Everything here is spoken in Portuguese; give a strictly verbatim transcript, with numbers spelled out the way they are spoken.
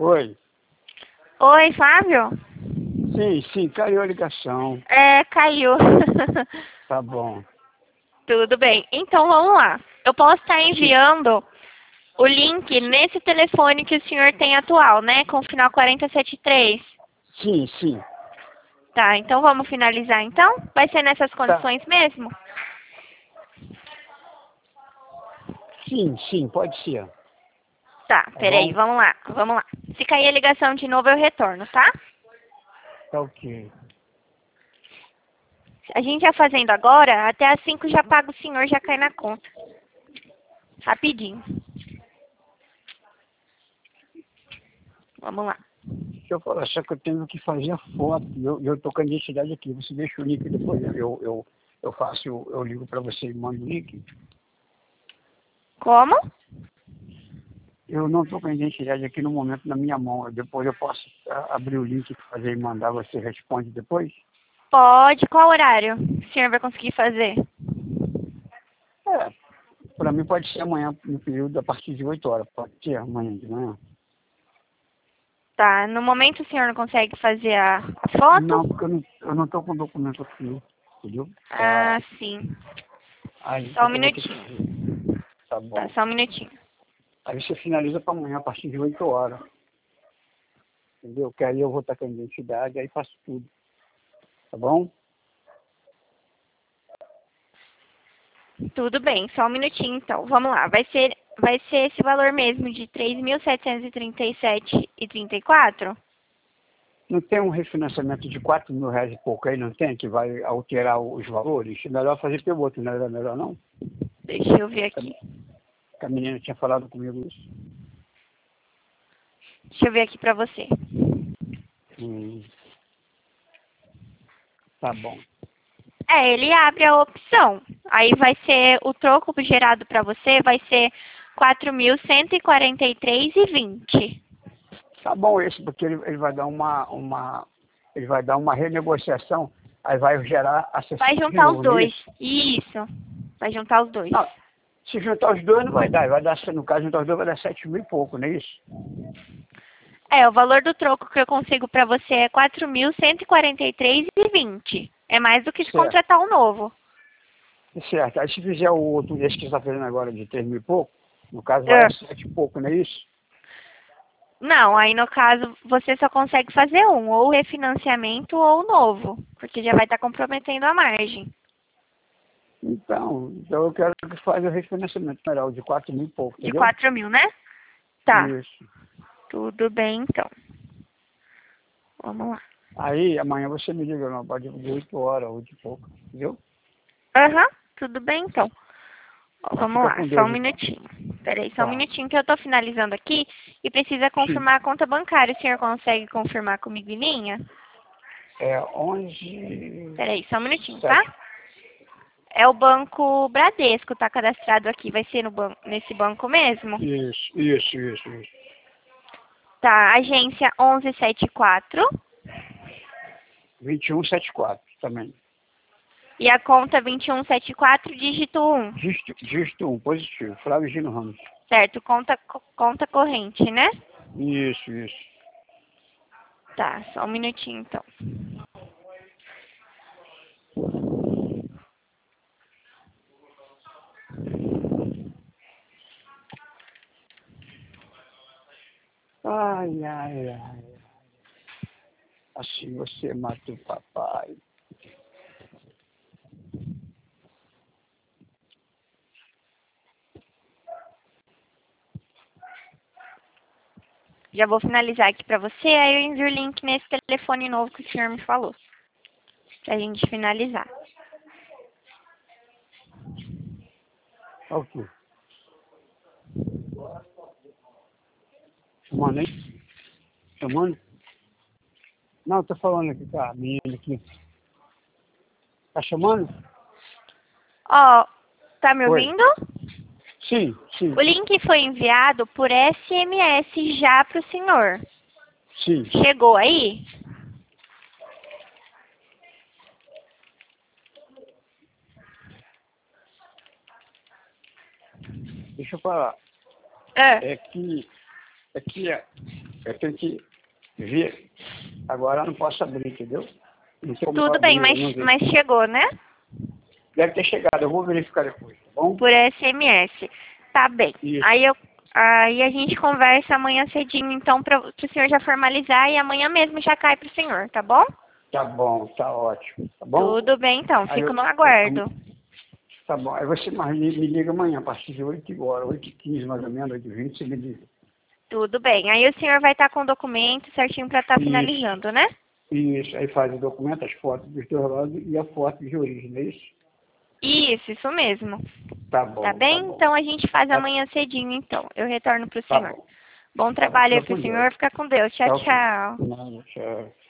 Oi. Oi, Flávio? Sim, sim, caiu a ligação. É, caiu. Tá bom. Tudo bem. Então, vamos lá. Eu posso estar Sim. enviando o link nesse telefone que o senhor tem atual, né? Com o final quarenta e sete três. Sim, sim. Tá, então vamos finalizar então? Vai ser nessas Tá. condições mesmo? Sim, sim, pode ser. Tá, Tá peraí, bom? vamos lá, vamos lá. Se cair a ligação de novo, eu retorno, tá? Tá ok. A gente já fazendo agora, até às cinco já paga o senhor, já cai na conta. Rapidinho. Vamos lá. Deixa eu falar, só que eu tenho que fazer a foto. E eu, eu tô com a identidade aqui. Você deixa o link depois. Eu, eu, eu faço, eu, eu ligo pra você e mando o link. Como? Eu não tô com a identidade aqui no momento na minha mão. Depois eu posso ah, abrir o link, fazer e mandar. Você responde depois? Pode. Qual horário o senhor vai conseguir fazer? É, pra mim pode ser amanhã, no período a partir de oito horas. Pode ser amanhã de manhã. Tá, no momento o senhor não consegue fazer a, a foto? Não, porque eu não, eu não tô com o documento aqui, entendeu? Tá. Ah, sim. Aí Só um eu vou ter que minutinho. fazer. Tá Tá, bom. só um minutinho. Aí você finaliza para amanhã a partir de oito horas. Entendeu? Que aí eu vou estar com a identidade, aí faço tudo. Tá bom? Tudo bem, só um minutinho então. Vamos lá, vai ser, vai ser esse valor mesmo de três mil setecentos e trinta e sete reais e trinta e quatro? Não tem um refinanciamento de quatro mil reais e pouco aí, não tem? Que vai alterar os valores? É melhor fazer pelo outro, não era melhor não? Deixa eu ver Que aqui. a que a menina tinha falado comigo isso. Deixa eu ver aqui pra você. Hum, tá bom. É, ele abre a opção. Aí vai ser, o troco gerado pra você vai ser quatro mil cento e quarenta e três reais e vinte. Tá bom esse, porque ele, ele vai dar uma, uma. Ele vai dar uma renegociação, aí vai gerar a Vai sessão de juntar os novo, não é dois. isso? Isso. Vai juntar os dois. Não, se juntar os dois não vai dar, vai dar, no caso, juntar os dois vai dar sete mil e pouco, não é isso? É, o valor do troco que eu consigo pra você é quatro mil cento e quarenta e três reais e vinte. É mais do que se Certo, contratar um novo. certo. Aí se fizer o outro, esse que você está fazendo agora de três mil e pouco, no caso vai É. a sete e pouco, não é isso? Não, aí no caso você só consegue fazer um, ou refinanciamento ou novo, porque já vai estar comprometendo a margem. Então, então eu quero que faça o refinanciamento melhor, o de quatro mil e pouco, De entendeu? quatro mil, né? Tá, Isso. tudo bem então. Vamos lá. Aí amanhã você me liga, não, pode de oito horas, oito e pouco, entendeu? Aham, tudo bem então. Ó, Tá, vamos fica lá, com só Deus um então. minutinho. Peraí, só um Tá. minutinho que eu tô finalizando aqui e precisa Sim. confirmar a conta bancária. O senhor consegue confirmar comigo em linha? É onze, Peraí, só um minutinho, tá? sete. É o banco Bradesco, tá cadastrado aqui. Vai ser no ban nesse banco mesmo? Isso, isso, isso, isso. Tá, agência onze setenta e quatro vinte e um setenta e quatro também. e a conta vinte e um setenta e quatro, dígito um. Dígito, dígito um, positivo. Flávio Gino Ramos. Certo, conta, co- conta corrente, né? Isso, isso. Tá, só um minutinho então. Ai, ai, ai. Assim você mata o papai. Já vou finalizar aqui pra você, aí eu envio o link nesse telefone novo que o senhor me falou. Pra gente finalizar. Ok. Chamando aí? Chamando? Não, tô falando aqui com a menina aqui. Tá chamando? Ó, tá me Oi. ouvindo? Sim, sim, O link foi enviado por S M S já pro senhor. sim. Chegou aí? Deixa eu falar. É. É que, é que Eu tenho que ver. Agora eu não posso abrir, entendeu? Não tem como Tudo bem, abrir, mas, eu não vi. mas chegou, né? Deve ter chegado, eu vou verificar depois, tá bom? Por S M S. Tá bem. Isso. Aí, eu, aí a gente conversa amanhã cedinho, então, para o senhor já formalizar e amanhã mesmo já cai para o senhor, tá bom? Tá bom, tá ótimo, tá bom? Tudo bem, então. Aí Fico eu- no aguardo. Tá bom, aí você mais me me liga amanhã, a partir de oito horas, oito e quinze mais ou menos, oito e vinte, você me liga. Tudo bem. Aí o senhor vai estar com o documento certinho para estar Isso. finalizando, né? Isso, aí faz o documento, as fotos dos dois lados e a foto de origem, não é isso? Isso, isso mesmo. Tá bom, Tá bem? tá bom. Então a gente faz Tá, amanhã cedinho, então. Eu retorno para o tá senhor. bom, Bom tá bom, trabalho aí fica para com o Deus. senhor. Fica com Deus. Tchau, Tá ok. tchau. Não, tchau.